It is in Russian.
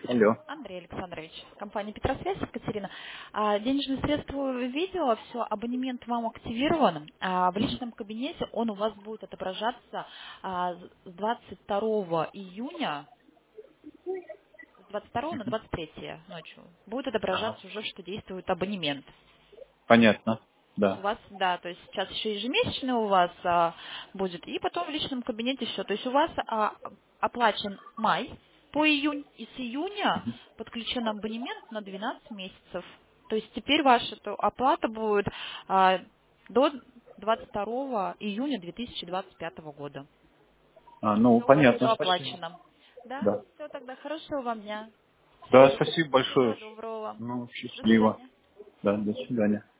Алло. Андрей Александрович, компания Петросвязь, Екатерина. Денежные средства видео, все, абонемент вам активирован. В Мгм. личном кабинете он у вас будет отображаться с 22 июня, с 22 на 23 ночью. Будет Ага. отображаться уже, что действует абонемент. Понятно. У Да. вас, да, то есть сейчас еще ежемесячный у вас будет, и потом в личном кабинете все. То есть у вас оплачен май по июнь, и с июня подключен абонемент на 12 месяцев. То есть теперь ваша оплата будет до 22 июня 2025 года. Ну, Все у вас понятно, все спасибо. оплачено. Да, Да. все тогда хорошего вам дня. Да, спасибо большое. Всего доброго. Ну, До счастливо. свидания. Да, до свидания.